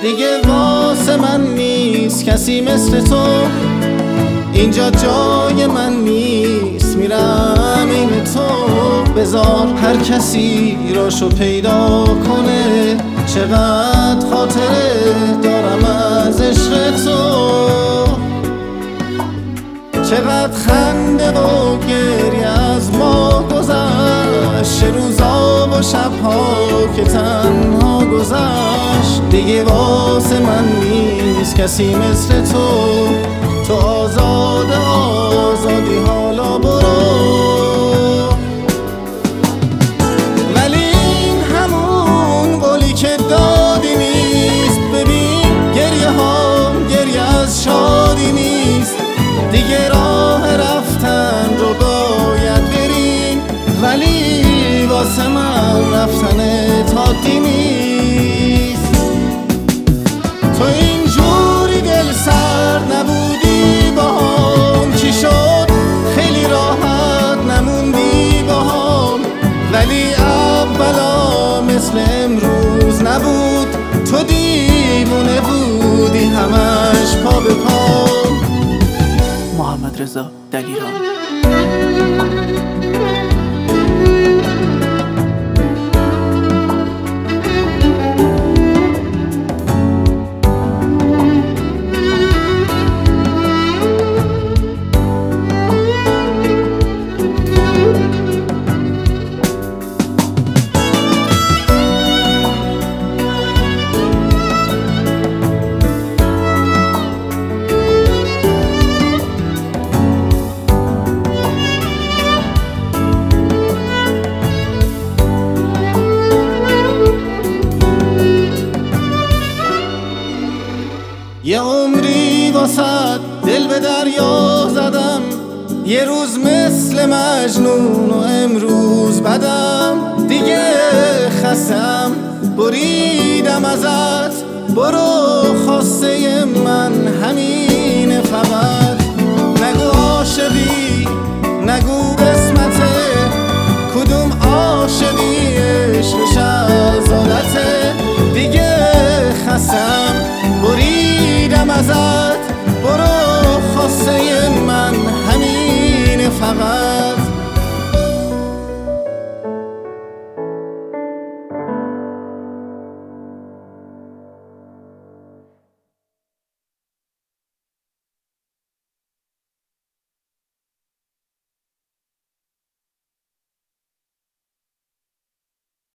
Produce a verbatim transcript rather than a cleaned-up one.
دیگه واسه من نیست کسی مثل تو، اینجا جای من نیست میرم این تو. بذار هر کسی راشو پیدا کنه، چقدر خاطره دارم از عشق تو، چقدر خنده و گریه از ما گذشت، روزا و شبها که تنها گذشت. دیگه واسه من نیست کسی مثل تو، تو آزاد آزادی حالا برو. ولی این همون قولی که دادی نیست، ببین گریه ها گریه از شادی نیست. دیگه راه رفتن رو باید بریم، ولی واسه من رفتن تادی نیست. تو اینجوری دل سرد نبودی باهام، چی شد خیلی راحت نموندی باهام. ولی اولا مثل امروز نبود، تو دیوونه بودی همش پا به پام. محمد رضا دلیران. یه عمری واسد دل به دریا زدم، یه روز مثل مجنون و امروز بدم. دیگه خستم بریدم ازت، برو خواسته من همینه فقط. نگو عاشقی نگو قسمته، کدوم عاشقی